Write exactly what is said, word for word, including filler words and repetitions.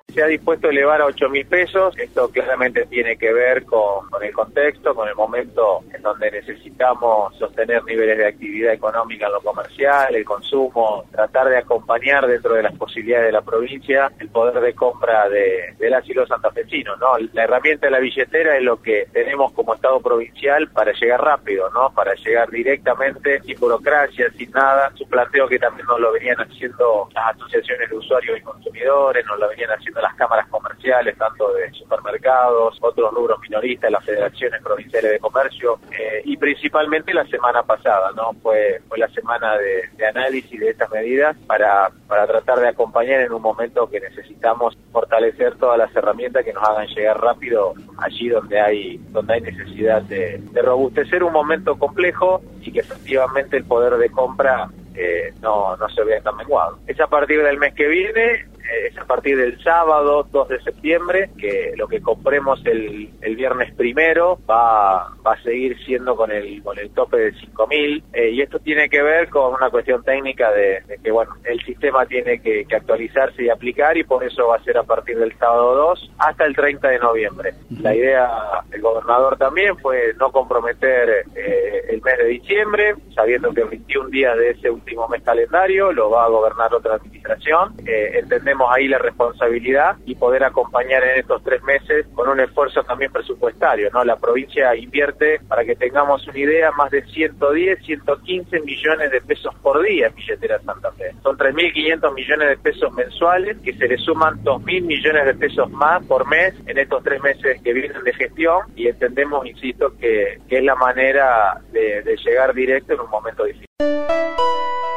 Se ha dispuesto a elevar a ocho mil pesos. Esto claramente tiene que ver con, con el contexto, con el momento en donde necesitamos sostener niveles de actividad económica en lo comercial, el consumo, tratar de acompañar dentro de las posibilidades de la provincia el poder de compra de, de las y los santafesinos, ¿no? La herramienta de la billetera es lo que tenemos como Estado provincial para llegar rápido, ¿no? Para llegar directamente, sin burocracia, sin nada. Es un planteo que también nos lo venían haciendo las asociaciones de usuarios y consumidores, nos lo venían haciendo las cámaras comerciales, tanto de supermercados, otros rubros minoristas, las federaciones provinciales de comercio, eh, y principalmente la semana pasada, ¿no? Fue, fue la semana de, de análisis de estas medidas para, para tratar de acompañar en un momento que necesitamos fortalecer todas las herramientas que nos hagan llegar rápido allí donde hay, donde hay necesidad de, de robustecer un momento complejo y que efectivamente el poder de compra eh, no, no se vea tan menguado. Es a partir del mes que viene, es a partir del sábado dos de septiembre, que lo que compremos el, el viernes primero va, va a seguir siendo con el, con el tope de cinco mil, eh, y esto tiene que ver con una cuestión técnica de, de que, bueno, el sistema tiene que, que actualizarse y aplicar, y por eso va a ser a partir del sábado dos hasta el treinta de noviembre. La idea del gobernador también fue no comprometer eh, el mes de diciembre, sabiendo que veintiún días de ese último mes calendario lo va a gobernar otra administración. Eh, entendemos ahí la responsabilidad y poder acompañar en estos tres meses con un esfuerzo también presupuestario, ¿no? La provincia invierte, para que tengamos una idea, más de ciento diez, ciento quince millones de pesos por día en billetera Santa Fe. Son tres mil quinientos millones de pesos mensuales, que se le suman dos mil millones de pesos más por mes en estos tres meses que vienen de gestión, y entendemos, insisto, que, que es la manera de, de llegar directo en un momento difícil.